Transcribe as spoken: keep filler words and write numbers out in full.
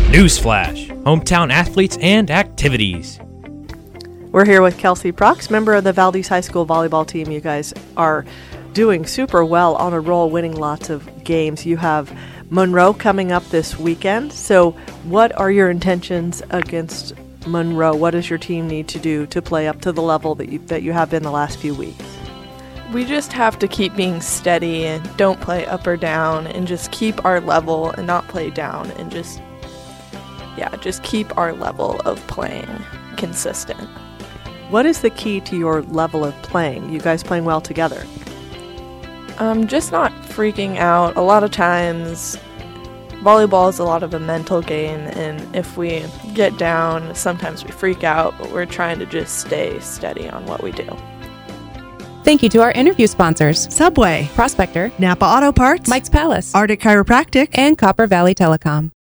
Newsflash, hometown athletes and activities. We're here with Kelsey Prox, member of the Valdez High School volleyball team. You guys are doing super well, on a roll, winning lots of games. You have Monroe coming up this weekend. So what are your intentions against Monroe? What does your team need to do to play up to the level that you, that you have been the last few weeks? We just have to keep being steady and don't play up or down and just keep our level and not play down and just, yeah, just keep our level of playing consistent. What is the key to your level of playing? You guys playing well together? Um, just not freaking out. A lot of times, volleyball is a lot of a mental game, and if we get down, sometimes we freak out, but we're trying to just stay steady on what we do. Thank you to our interview sponsors: Subway, Prospector, Napa Auto Parts, Mike's Palace, Arctic Chiropractic, and Copper Valley Telecom.